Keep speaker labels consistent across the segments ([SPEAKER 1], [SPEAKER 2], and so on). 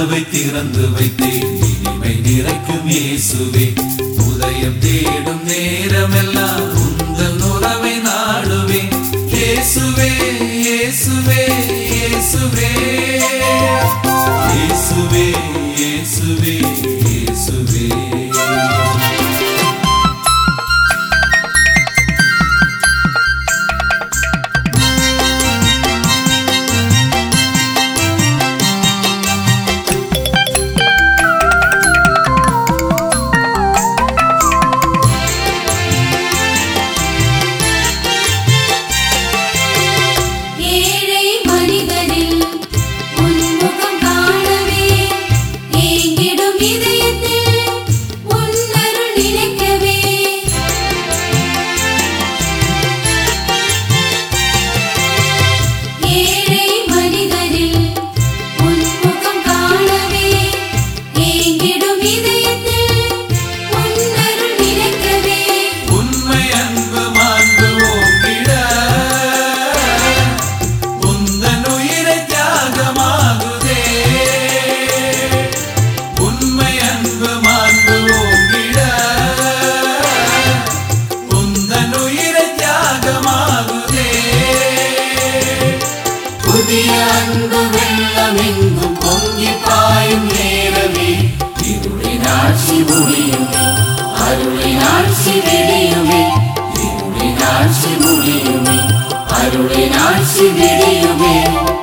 [SPEAKER 1] கதவை திறந்து வைத்தேன், இனிமை நிறைக்கும் இயேசுவே. உதயம் தேடும் நேரமெல்லாம் உந்தன் உறவை நாடுவேன். இயேசுவே இயேசுவே இயேசுவே இயேசுவே இயேசுவே இயேசுவே. புதிய அன்பு வெள்ளமெங்கும் பொங்கி பாயும் நேரமே, இருளின் ஆட்சி முடியுமே, அருளின் ஆட்சி விடியுமே. இருளின் ஆட்சி முடியுமே, அருளின் ஆட்சி விடியுமே.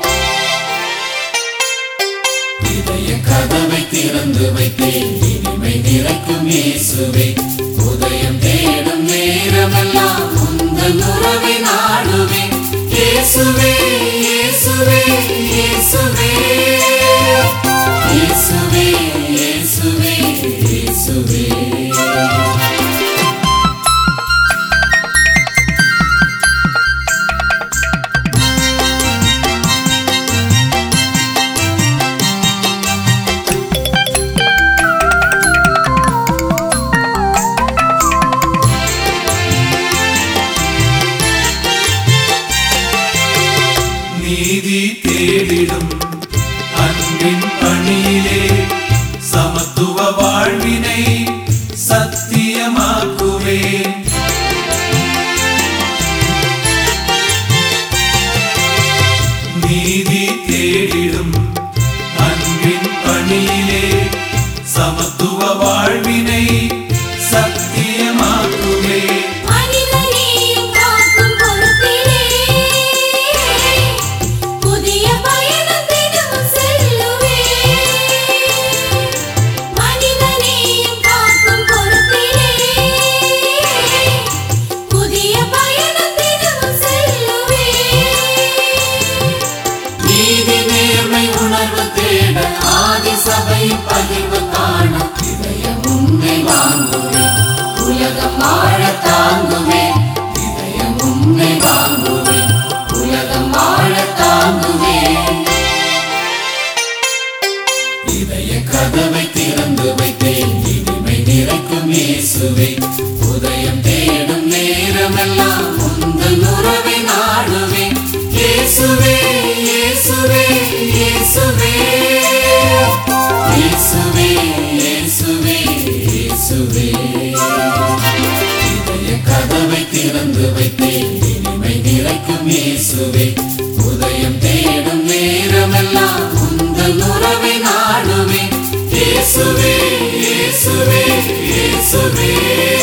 [SPEAKER 1] இதய கதவை திறந்து வைத்தேன், இனிமை நிறைக்கும் இயேசுவே. உதயம் தேடும் நேரமெல்லாம் உந்தன் உறவை நாடுவேன். இயேசுவே இயேசுவே இயேசுவே இயேசுவே இயேசுவே இயேசுவே. நீதி தேடிடும் அன்பின் பணியிலே சமத்துவ வாழ்வினை சத்தியமாக்குவேன். நீதி தேடிடும் அன்பின் பணியிலே சமத்துவ வாழ்வினை சத்தியமாக்குவேன். சபை பகிர்வு காண இதயம் உன்னை வாங்குவேன். உலகம் வாழ தாங்குவேன். இதயம் உன்னை வாங்குவேன். உலகம் வாழ தாங்குவேன். இதய கதவை திறந்து வைத்தேன், இனிமை நிறைக்கும் இயேசுவே. உதயம் தேடும் நேரமெல்லாம் உந்தன் உறவை நாடுவேன். இயேசுவே இயேசுவே இயேசுவே இயேசுவே இயேசுவே இயேசுவே. இதய கதவை திறந்து வைத்தேன், இனிமை நிறைக்கும் இயேசுவே. உதயம் தேடும் நேரமெல்லாம் உந்தன் உறவை நாடுவேன். இயேசுவே இயேசுவே இயேசுவே.